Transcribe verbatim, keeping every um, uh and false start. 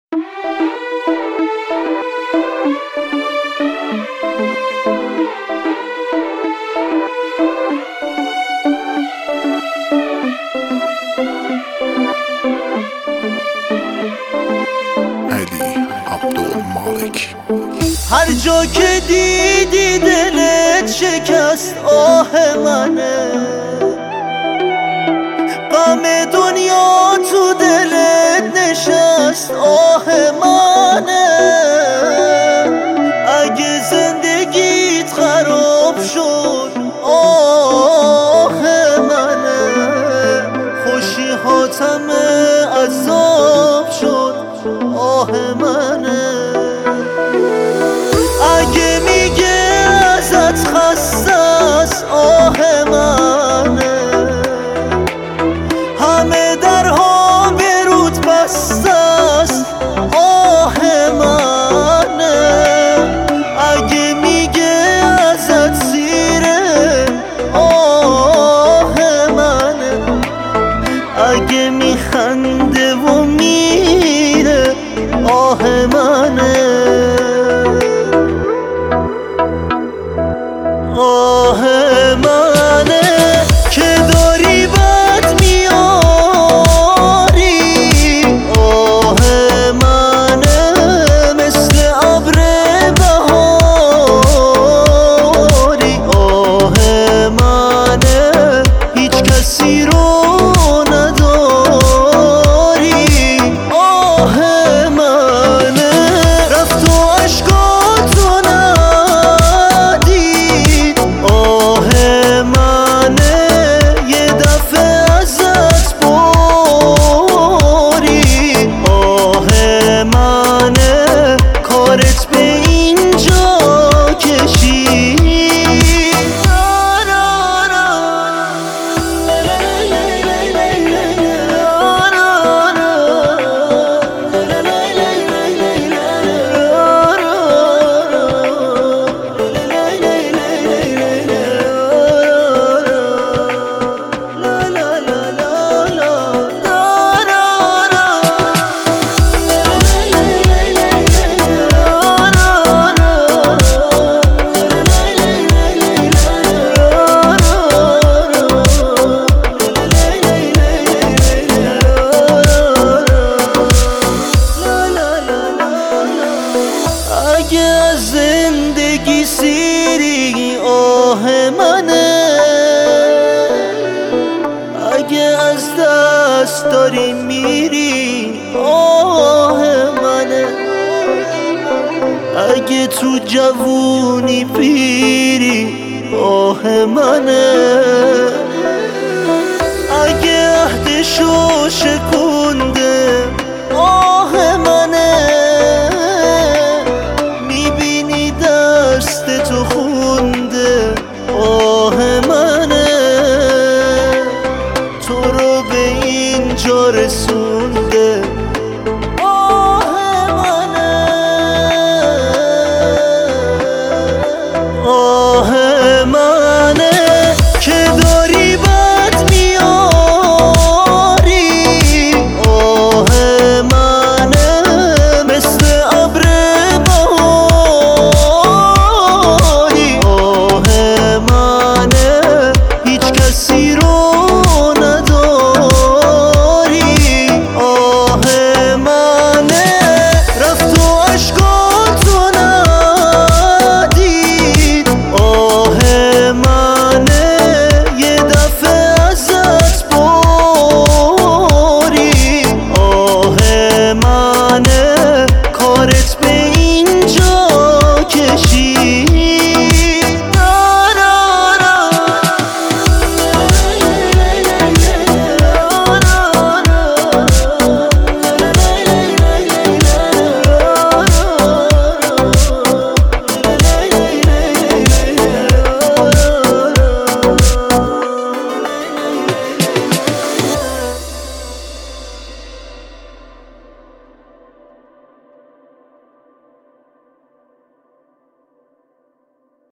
هر جا که دیدی دلت شکست آه منه، غم دنیا تو دلت نشست آه منه. اگه زندگیت خراب شد آه منه، خوشی هاتم عذاب شد آه منه. اگه میگه ازت خسته است آه منه، همه درها به رود بسته است آه منه. اگه میگه ازت سیره آه منه، اگه میخنده و میره آه منه. آه منه که داری بد میاری، آه منه مثل ابر بهاری، آه منه هیچ کسی رو نداری، آه منه رفت و عشقاتو ندید، آه منه یه دفعه ازت باری، آه منه کارت به اینجا کشید. اگه از زندگی سیری آه منه، اگه از دست داری میری آه منه، اگه تو جوونی پیری آه منه، اگه عهدشو شکنده